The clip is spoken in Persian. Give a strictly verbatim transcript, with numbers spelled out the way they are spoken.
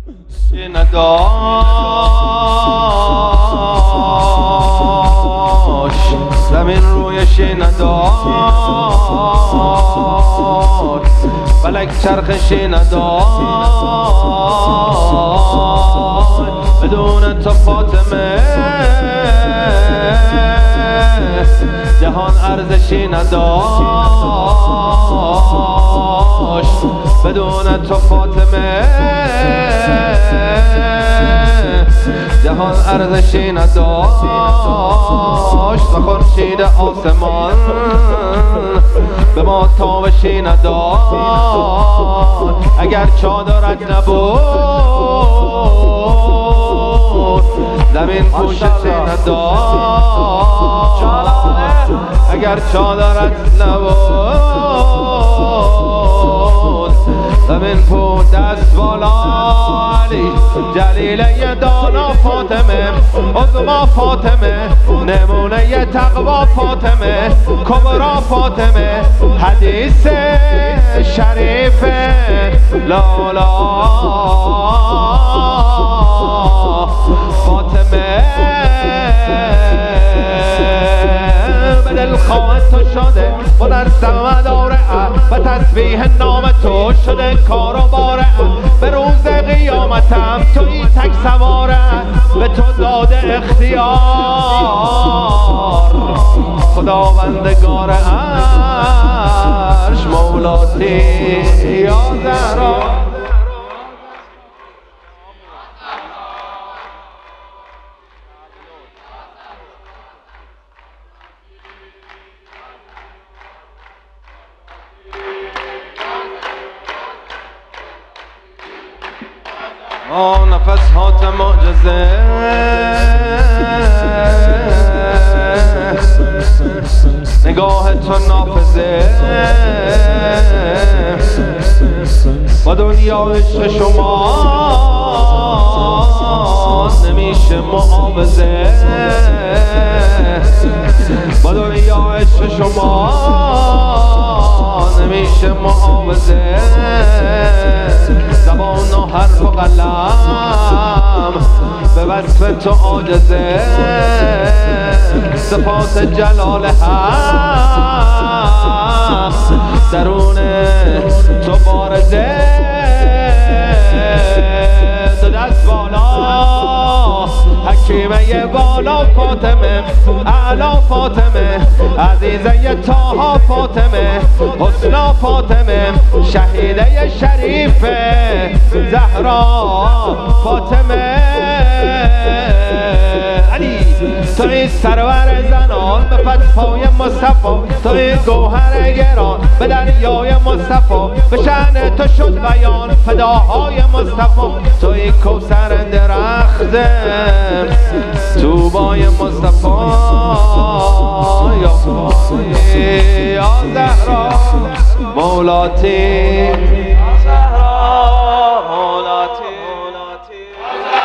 نداشت زمین رویش نداشت فلک چرخش نداشت بدون تو فاطمه جهان ارزشی نداشت بدون تو فاطمه جهان ارزشی نداشت و خورشید آسمان به ما تابشی نداشت اگر چادرت نبود زمین پوششی نداشت اگر چادرت نبود زمین پوش دست بالا علی جلیله دانا فاطمه عظما فاطمه نمونه تقوا فاطمه کبرا فاطمه حدیث شریف لالا فاطمه به دل خواهد تو شده و در سمداره و تسبیح نام تو شده کار و باره به روز قیامتم توی تک سواره به تو داده اختیار خداوندگار عرش مولاتی یا زهرا آه نفس هات معجزه نگاه تو نافذه با دنیا عشق شما نمیشه معاوضه با دنیا عشق شما نمیشه معاوضه زبان و حرف و قلم به وصف تو عاجزه صفات جلال حق درون تو بارزه دو دست بالا حکیمه بالا فاطمه اعلا فاطمه عزیزه طاها فاطمه حسنا فاطمه شهیده شریف زهرا فاطمه علی توی سرور زنان به فتحای مصطفی توی گوهر گران به دریای مصطفی به شأن تو شد بیان فداهای مصطفی توی کوثر درخت طوبای مصطفی یا یا زهرا مولاتی